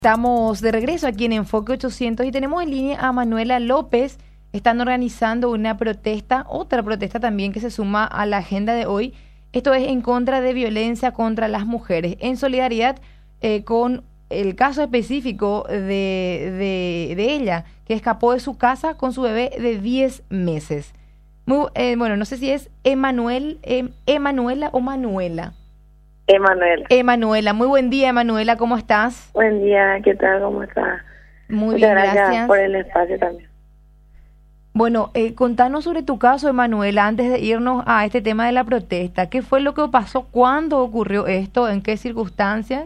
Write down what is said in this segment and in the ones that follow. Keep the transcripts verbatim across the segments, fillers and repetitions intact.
Estamos de regreso aquí en Enfoque ochocientos y tenemos en línea a Manuela López. Están organizando una protesta, otra protesta también que se suma a la agenda de hoy. Esto es en contra de violencia contra las mujeres, en solidaridad eh, con el caso específico de, de, de ella, que escapó de su casa con su bebé de diez meses. Muy, eh, bueno, no sé si es Emanuel, eh, Emanuela o Manuela. Emanuela. Emanuela, muy buen día, Emanuela, ¿cómo estás? Buen día, ¿qué tal? ¿Cómo estás? Muy Muchas bien, gracias, gracias por el espacio también. Bueno, eh, contanos sobre tu caso, Emanuela, antes de irnos a este tema de la protesta. ¿Qué fue lo que pasó? ¿Cuándo ocurrió esto? ¿En qué circunstancias?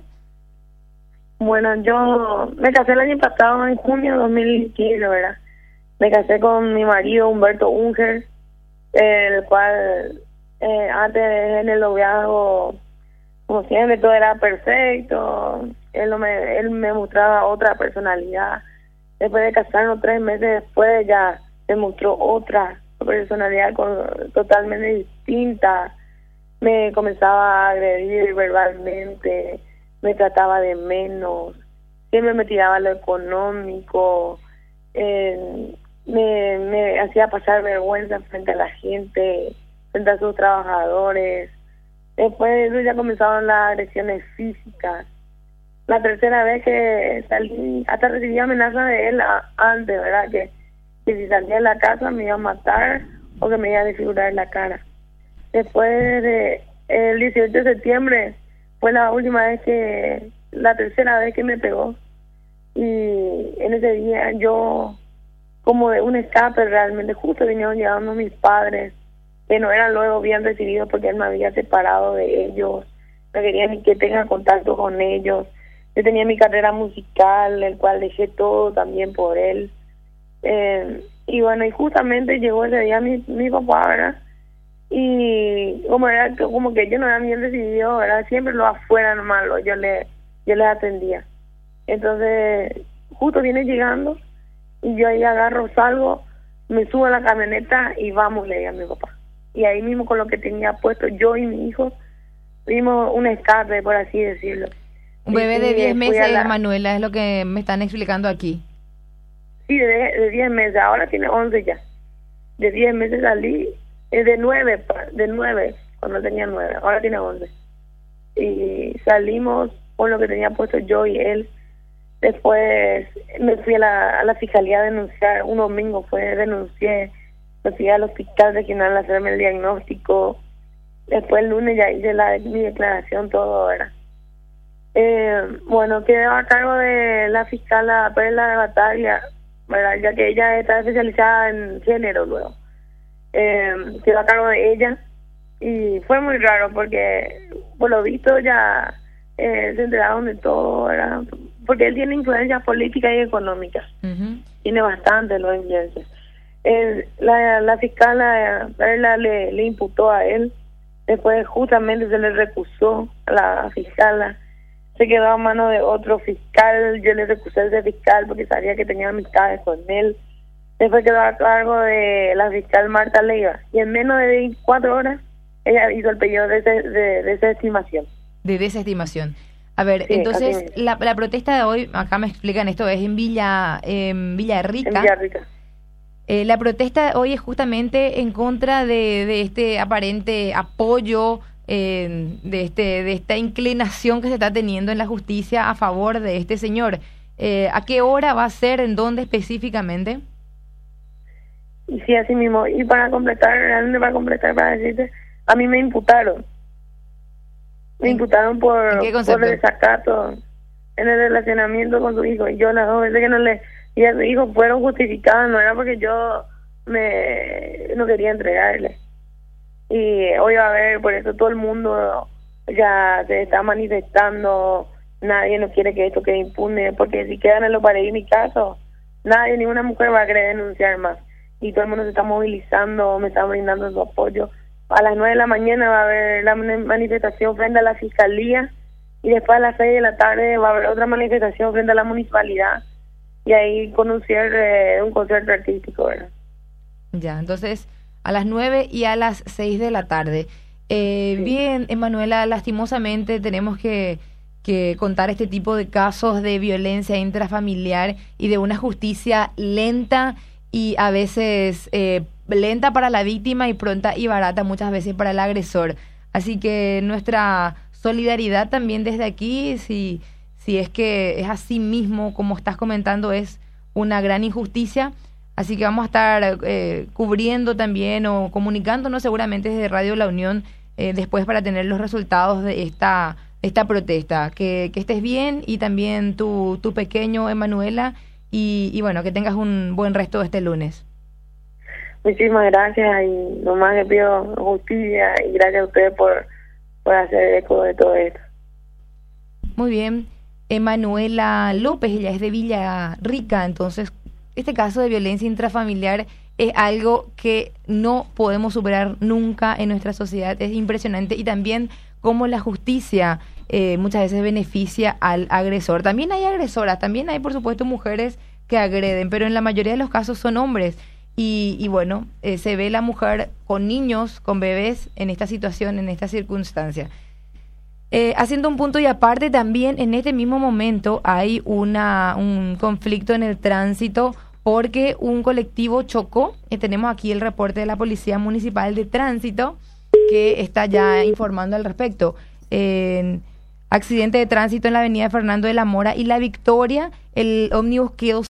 Bueno, yo me casé el año pasado, en junio de dos mil quince, ¿verdad? Me casé con mi marido, Humberto Unger, el cual eh, antes en el noviazgo, como siempre, todo era perfecto. Él, no me, él me mostraba otra personalidad. Después de casarnos, tres meses después, ya me mostró otra personalidad con, totalmente distinta. Me comenzaba a agredir verbalmente, me trataba de menos, siempre me tiraba lo económico, eh, me, me hacía pasar vergüenza frente a la gente, frente a sus trabajadores. Después de eso ya comenzaron las agresiones físicas. La tercera vez que salí, hasta recibí amenazas de él a, antes, ¿verdad? Que, que si salía de la casa me iba a matar o que me iba a desfigurar la cara. Después de el dieciocho de septiembre fue la última vez que, la tercera vez que me pegó. Y en ese día yo, como de un escape realmente, justo vinieron llegando mis padres, que no eran luego bien recibidos porque él me había separado de ellos, no quería ni que tenga contacto con ellos. Yo tenía mi carrera musical, el cual dejé todo también por él. Eh, y bueno, y justamente llegó ese día mi, mi papá, ¿verdad? Y como era como que yo no era bien recibido, ¿verdad? Siempre lo afuera nomás, lo, yo le yo les atendía. Entonces, justo viene llegando y yo ahí agarro, salgo, me subo a la camioneta y vamos, le digo a mi papá. Y ahí mismo con lo que tenía puesto yo y mi hijo, vimos un escape, por así decirlo. Un bebé de diez meses, la... Manuela, es lo que me están explicando aquí. Sí, de, de diez meses, ahora tiene once ya. De diez meses salí, es de nueve, de nueve, cuando tenía nueve, ahora tiene once. Y salimos con lo que tenía puesto yo y él. Después me fui a la, a la fiscalía a denunciar, un domingo fue, denuncié, me fui al hospital regional a hacerme el diagnóstico. Después el lunes ya hice la, mi declaración, todo, ¿verdad? Eh, bueno, quedé a cargo de la fiscal Perla de Batalla, ¿verdad? Ya que ella está especializada en género luego. Eh, quedé a cargo de ella y fue muy raro porque por lo visto ya eh, se enteraron de todo, ¿verdad? Porque él tiene influencias políticas y económicas. Uh-huh. Tiene bastante los influencias. Eh, la, la fiscal Perla le, le imputó a él, después justamente se le recusó a la fiscal, se quedó a mano de otro fiscal, yo le recusé a ese fiscal porque sabía que tenía amistades con él, después quedó a cargo de la fiscal Marta Leiva, y en menos de veinticuatro horas ella hizo el pedido de, de, de desestimación. De desestimación. A ver, sí, entonces la, la protesta de hoy, acá me explican esto, es en Villa, en Villa Rica. En Villa Rica. Eh, la protesta hoy es justamente en contra de, de este aparente apoyo, eh, de este de esta inclinación que se está teniendo en la justicia a favor de este señor. Eh, ¿A qué hora va a ser? ¿En dónde específicamente? Y sí, así mismo. Y para completar, realmente para completar, para decirte, a mí me imputaron. Me imputaron por, por el desacato en el relacionamiento con su hijo. Y yo las dos veces que no le... Y a su hijo fueron justificadas, no era porque yo me no quería entregarle. Y hoy va a ver, por eso todo el mundo ya se está manifestando, nadie no quiere que esto quede impune, porque si quedan en los paredes mi caso, nadie, ninguna mujer va a querer denunciar más. Y todo el mundo se está movilizando, me está brindando su apoyo. A las nueve de la mañana va a haber la manifestación frente a la fiscalía y después a las seis de la tarde va a haber otra manifestación frente a la municipalidad. Y ahí con un cierre, un concierto artístico, ¿verdad? Ya, entonces a las nueve y a las seis de la tarde. Eh, sí. Bien, Emanuela, lastimosamente tenemos que, que contar este tipo de casos de violencia intrafamiliar y de una justicia lenta y a veces eh, lenta para la víctima y pronta y barata muchas veces para el agresor. Así que nuestra solidaridad también desde aquí, si, si es que es así mismo como estás comentando, es una gran injusticia. Así que vamos a estar eh, cubriendo también o comunicándonos seguramente desde Radio La Unión eh, después para tener los resultados de esta, esta protesta. Que, que estés bien y también tu, tu pequeño Emanuela y, y bueno, que tengas un buen resto de este lunes. Muchísimas gracias y nomás le pido justicia y gracias a ustedes por, por hacer eco de todo esto. Muy bien. Emanuela López, ella es de Villarrica, entonces este caso de violencia intrafamiliar es algo que no podemos superar nunca en nuestra sociedad, es impresionante y también cómo la justicia eh, muchas veces beneficia al agresor. También hay agresoras, también hay por supuesto mujeres que agreden, pero en la mayoría de los casos son hombres. Y, y bueno, eh, se ve la mujer con niños, con bebés en esta situación, en esta circunstancia. Eh, haciendo un punto y aparte, también en este mismo momento hay una un conflicto en el tránsito porque un colectivo chocó. Eh, tenemos aquí el reporte de la Policía Municipal de Tránsito que está ya informando al respecto. Eh, accidente de tránsito en la avenida Fernando de la Mora y La Victoria, el ómnibus quedó